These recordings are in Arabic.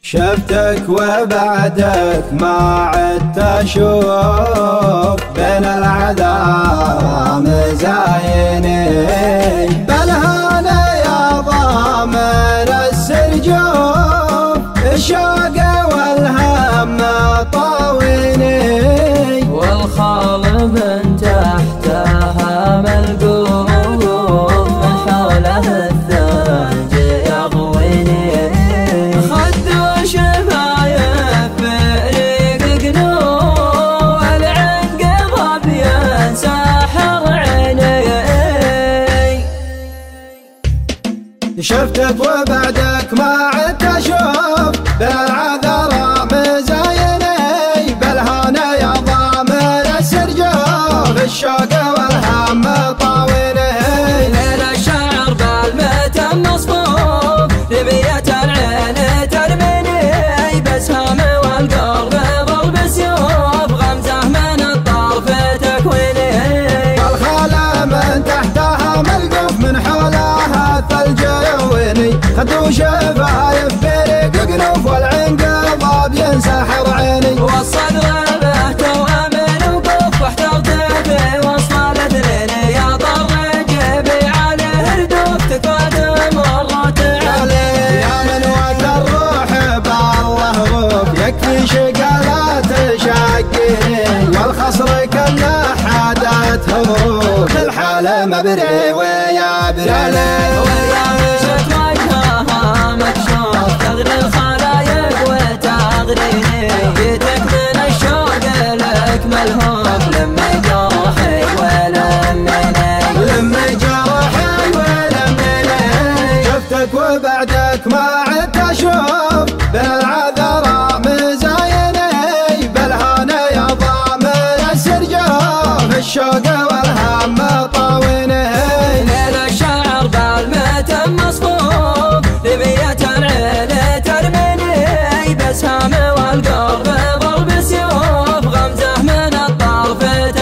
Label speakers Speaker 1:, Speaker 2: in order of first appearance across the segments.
Speaker 1: شفتك وبعدك ما عدت اشوف بين العذاب مزايني، بل هنا يا ضامن السرجوف الشوق والهم طاويني،
Speaker 2: والخالب تحتها ملقوف من حوله الثلج يغويني، خد وشفايف بريق قلوب العنقض بينسحر عيني.
Speaker 1: شفتك وبعدك ما عدت اشوف بالعذراء مزايني، بل هنا يا ضامن السرجوف الشوق والهم طاويني،
Speaker 2: ليل الشعر بالمتن مصفوف رمية العين ترميني، بسهم والقلب ضرب سيوف غمزه من الطرف تكويني،
Speaker 1: والخالة من تحتها ملقوف من حولها الثلج يرويني، خد وشفايف بريق قنوف والعنقض بينسحر عيني،
Speaker 2: والصدر به توأم الوقوف واحترت في وسط الاثنين، يا طر جيبي عليه ردوف تقادم مرات عليه،
Speaker 1: يا من وقت الروح بالله غوف يكفي شقالات شاقيني، والخصر كله حادت هروب الحالة مبري ويا بريلي،
Speaker 2: ويا مشت وجهها مكشوف تغري الخلايق وتغريني، جيتك من الشوق لك ملهوف لمي جرحي ولمني،
Speaker 1: لمي جرحي ولمني، شفتك وبعدك ما عدت اشوف بالعذراء مزايني، بل هنا يا ضامن السرجوف الشوق والهم طاويني،
Speaker 2: ليل الشعر بالمتن مصفوف رمية العين ترميني، بسهم والقلب ضرب سيوف غمزه من الطرف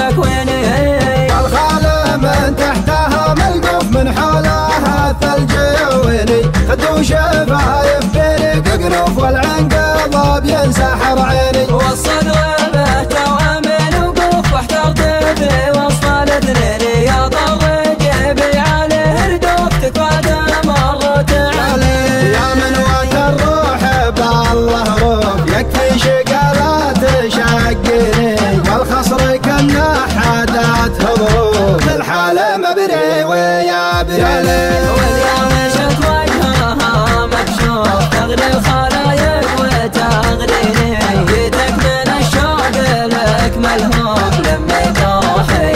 Speaker 2: تكويني،
Speaker 1: والخالة من تحتها ملقوف من حولها الثلج يرويني، خد وشفايف بريق قنوف والعنقض بينسحر عيني،
Speaker 2: والصدر به توأم الوقوف واحترت في وسط الاثنين، يا طر جيبي عليه ردوف تقادم مرت عليه،
Speaker 1: يا من وقت الروح بالله غوف يكفي شقالات شاقيني، والخصر كله حادت هروب الحالة مبري ويا بريلي،
Speaker 2: واليوم مشت وجهها مكشوف تغري الخلايق وتغريني، جيتك من الشوق لك ملهوف لمي جرحي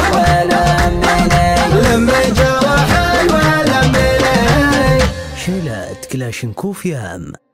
Speaker 2: ولمني،
Speaker 1: لمي جرحي ولمني.
Speaker 3: شيلات كلاشنكوف يام.